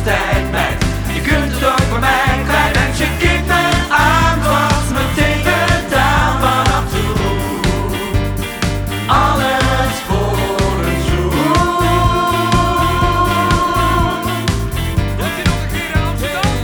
tijd, meid. Je kunt het ook bij mij kwijt. En je kijkt me aan, het was meteen gedaan vanaf toen. Alles voor een zoen. Komt je nog een keer in Amsterdam?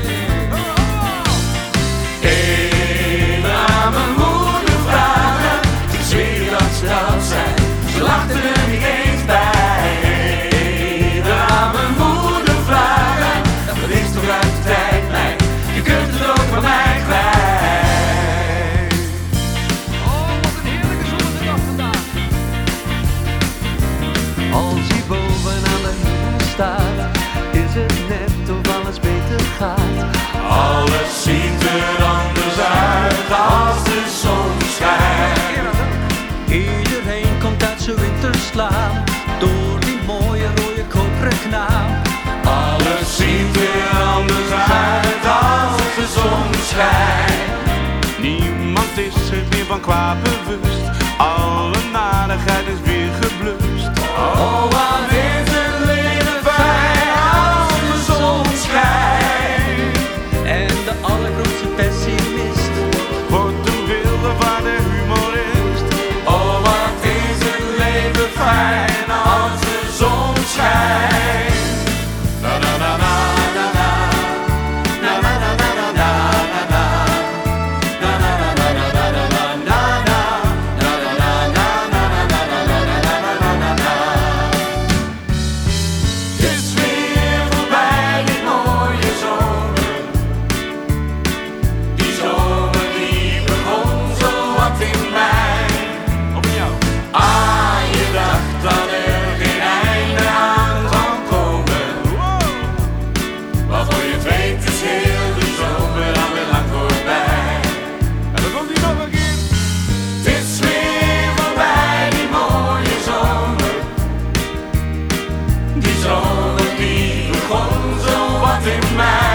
Even aan mijn moeder vragen, ik zweer dat ze dat zei. Ze lachten er niet eens bij. Even aan mijn moeder vragen, dat is toch uit de tijd, meid. Je kunt het ook bij mij kwijt. Oh, wat een heerlijke zonnige dag vandaag. Als hij bovenaan de hemel staat, is het net of alles beter gaat. Alles ziet er anders uit als de zon schijnt. Iedereen komt uit zijn winterslaan, door die mooie rode koperen knaap. Alles ziet er anders uit als de zon schijnt. Niemand is zich meer van kwaad bewust. Alle narigheid is weer geblust. Oh, wat is het leven fijn als de zon schijnt. En de allergrootste pessimist Wordt een wilde van de humorist. Oh, wat is het leven fijn als de zon schijnt. Na na na na na na. Na na na na na na na. Na na na na na na na na na. Na na na na na na na na na. Het is weer voorbij die mooie zomer. Die zomer die begon zo wat in mei. Op in jou. Ah, je dacht dat er geen einde aan zou komen. Maar voor je het weet is heel de zomer alweer lang voorbij. En dan komt hij nog een keer. Het is weer voorbij die mooie zomer. Die zomer die begon zo wat in mei.